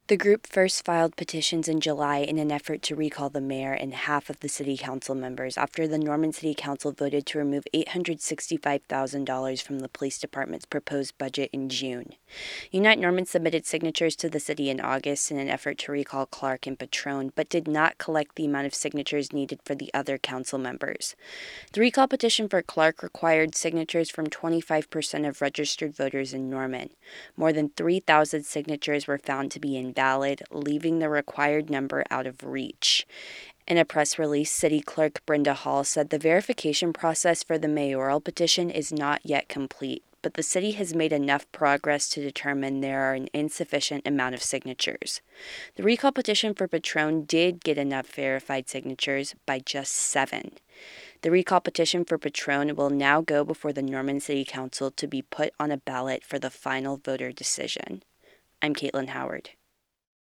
The group first filed petitions in July in an effort to recall the mayor and half of the city council members after the Norman City Council voted to remove $865,000 from the police department's proposed budget in June. Unite Norman submitted signatures to the city in August in an effort to recall Clark and Petrone, but did not collect the amount of signatures needed for the other council members. The recall petition for Clark required signatures from 25% of registered voters in Norman. More than 3,000 signatures were found to be invalid, leaving the required number out of reach. In a press release, City Clerk Brenda Hall said the verification process for the mayoral petition is not yet complete, but the city has made enough progress to determine there are an insufficient amount of signatures. The recall petition for Petrone did get enough verified signatures by just 7. The recall petition for Petrone will now go before the Norman City Council to be put on a ballot for the final voter decision. I'm Caitlin Howard.